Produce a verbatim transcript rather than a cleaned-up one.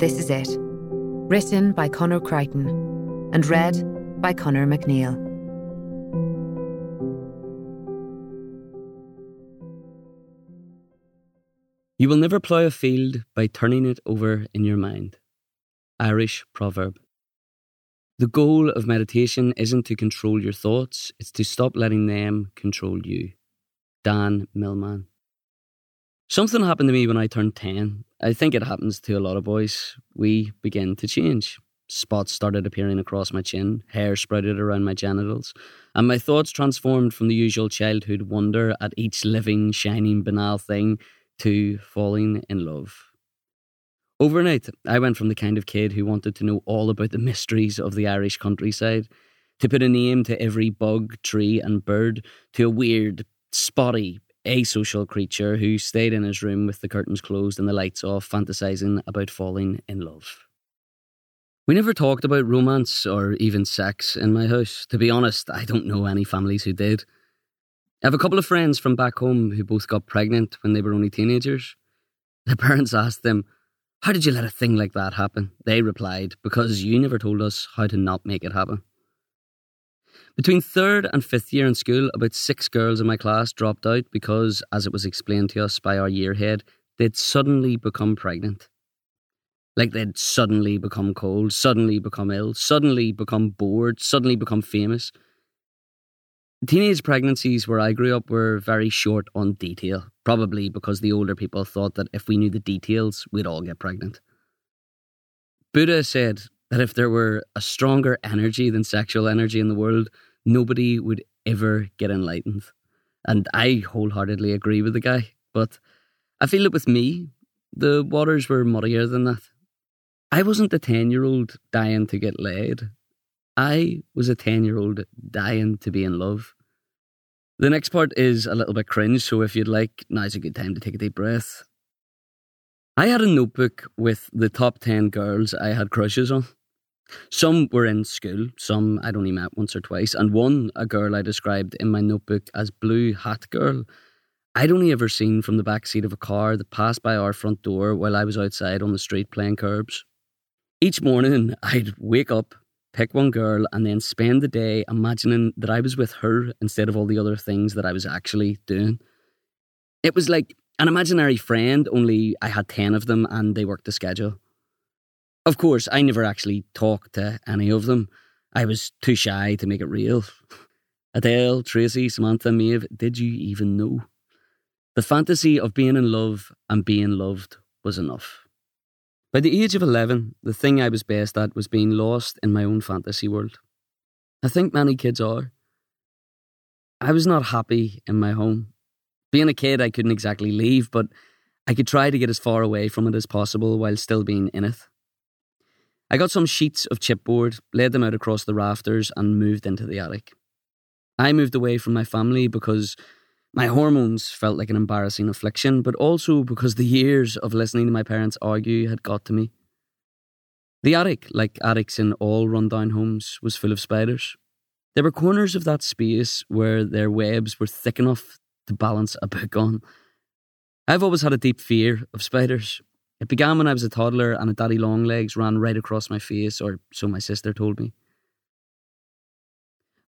This Is It. Written by Conor Crichton and read by Conor McNeil. You will never plough a field by turning it over in your mind. Irish proverb. The goal of meditation isn't to control your thoughts, it's to stop letting them control you. Dan Millman. Something happened to me when I turned ten. I think it happens to a lot of boys. We begin to change. Spots started appearing across my chin, hair sprouted around my genitals, and my thoughts transformed from the usual childhood wonder at each living, shining, banal thing to falling in love. Overnight, I went from the kind of kid who wanted to know all about the mysteries of the Irish countryside, to put a name to every bug, tree and bird, to a weird, spotty, asocial creature who stayed in his room with the curtains closed and the lights off, fantasizing about falling in love. We never talked about romance or even sex in my house. To be honest, I don't know any families who did. I have a couple of friends from back home who both got pregnant when they were only teenagers. Their parents asked them, "How did you let a thing like that happen?" They replied, "Because you never told us how to not make it happen." Between third and fifth year in school, about six girls in my class dropped out because, as it was explained to us by our year head, they'd suddenly become pregnant. Like they'd suddenly become cold, suddenly become ill, suddenly become bored, suddenly become famous. Teenage pregnancies where I grew up were very short on detail, probably because the older people thought that if we knew the details, we'd all get pregnant. Buddha said that if there were a stronger energy than sexual energy in the world, nobody would ever get enlightened. And I wholeheartedly agree with the guy, but I feel that with me, the waters were muddier than that. I wasn't a ten-year-old dying to get laid. I was a ten-year-old dying to be in love. The next part is a little bit cringe, so if you'd like, now's a good time to take a deep breath. I had a notebook with the top ten girls I had crushes on. Some were in school, some I'd only met once or twice, and one, a girl I described in my notebook as Blue Hat Girl, I'd only ever seen from the back seat of a car that passed by our front door while I was outside on the street playing curbs. Each morning, I'd wake up, pick one girl, and then spend the day imagining that I was with her instead of all the other things that I was actually doing. It was like an imaginary friend, only I had ten of them and they worked the schedule. Of course, I never actually talked to any of them. I was too shy to make it real. Adele, Tracy, Samantha, Maeve, did you even know? The fantasy of being in love and being loved was enough. By the age of eleven, the thing I was best at was being lost in my own fantasy world. I think many kids are. I was not happy in my home. Being a kid, I couldn't exactly leave, but I could try to get as far away from it as possible while still being in it. I got some sheets of chipboard, laid them out across the rafters, and moved into the attic. I moved away from my family because my hormones felt like an embarrassing affliction, but also because the years of listening to my parents argue had got to me. The attic, like attics in all rundown homes, was full of spiders. There were corners of that space where their webs were thick enough to balance a book on. I've always had a deep fear of spiders. It began when I was a toddler and a daddy longlegs ran right across my face, or so my sister told me.